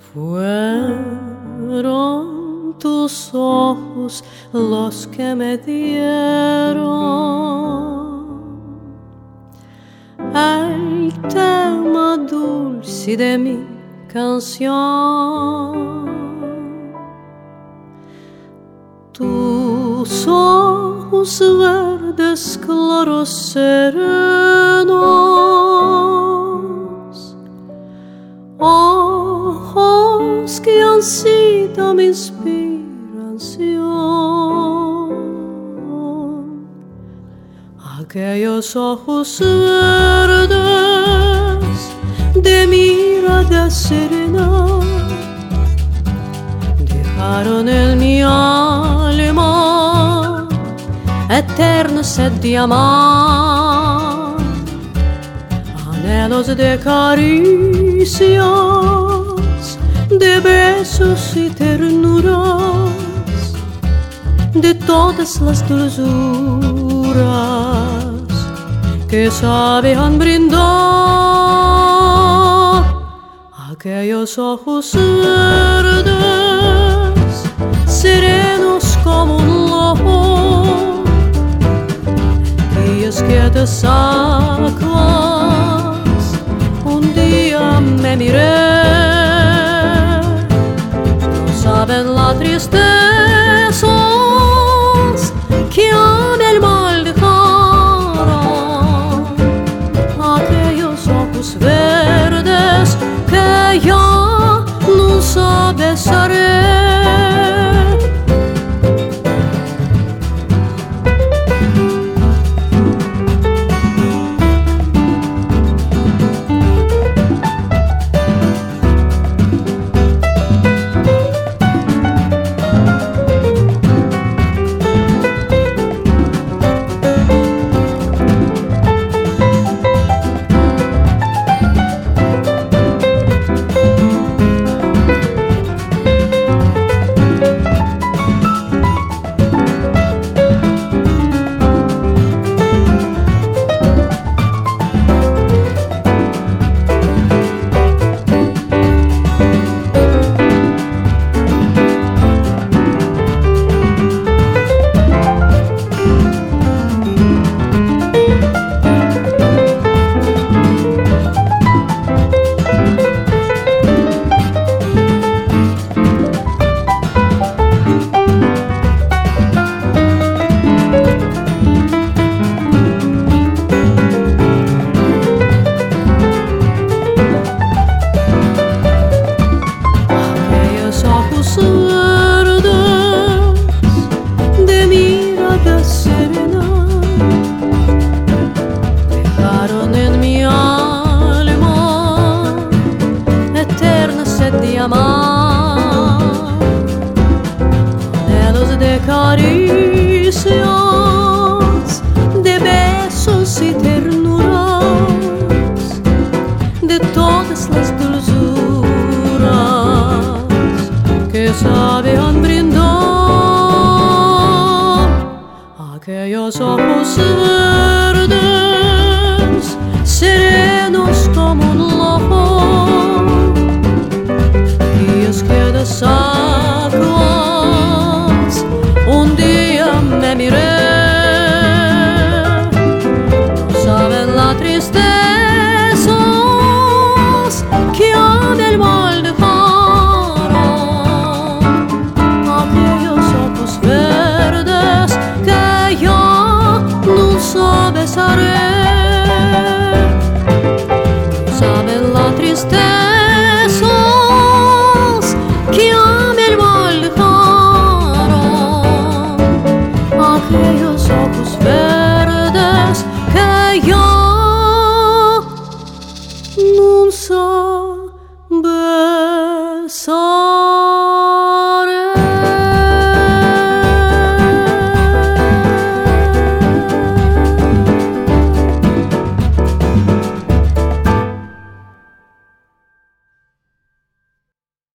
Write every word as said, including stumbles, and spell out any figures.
Fueron tus ojos los que me dieron el tema dulce de mi canción. Tus ojos verdes claros serenos, ojos que han sido mi inspiración. Aquellos ojos verdes de mirada serena dejaron en mi alma eterna sed de amar, anhelos de caricias, de besos y ternuras, de todas las dulzuras que sabían brindar aquellos ojos verdes, serenos como un lobo, y es que te sacan